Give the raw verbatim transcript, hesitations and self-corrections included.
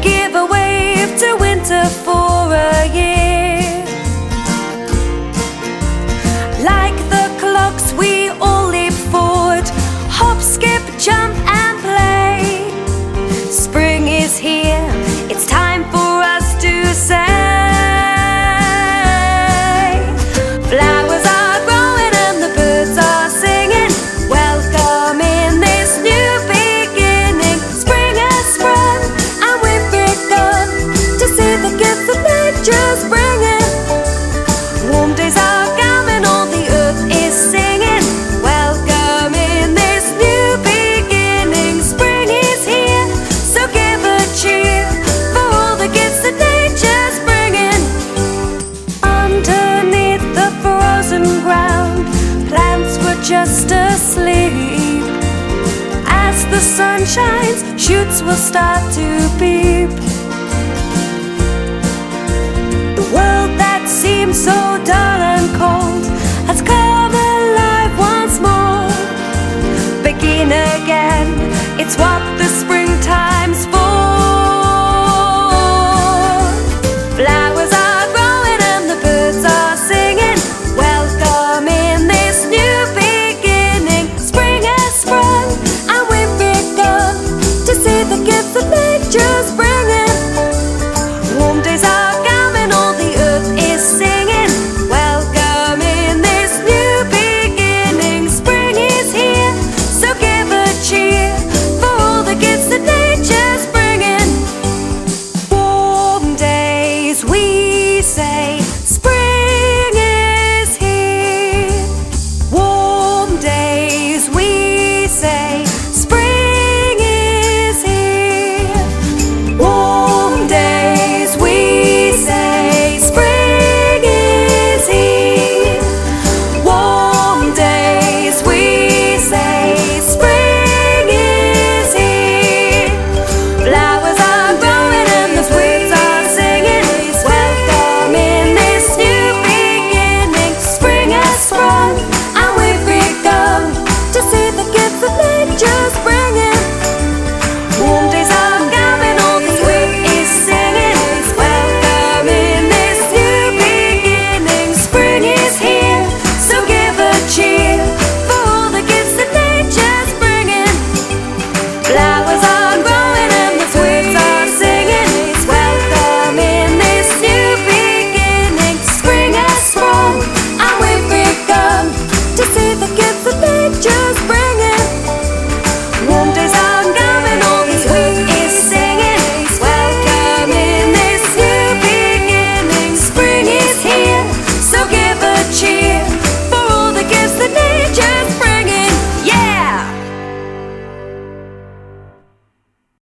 give a wave to winter for a year. Like the clocks we all leap forward, hop, skip, jump and play. Spring is here, it's time for us to say. Flowers are growing and the birds are singing, welcome in this new beginning. Spring has sprung and we've begun to see the gifts that nature's bringing. Warm days are coming, all the earth is singing, welcome in this new beginning. Spring is here, so give a cheer for all the gifts that nature's bringing. Underneath the frozen ground, plants were just asleep. As the sun shines, shoots will start to peep. The world that seemed so dull and cold has come alive once more. Begin again, it's what the spring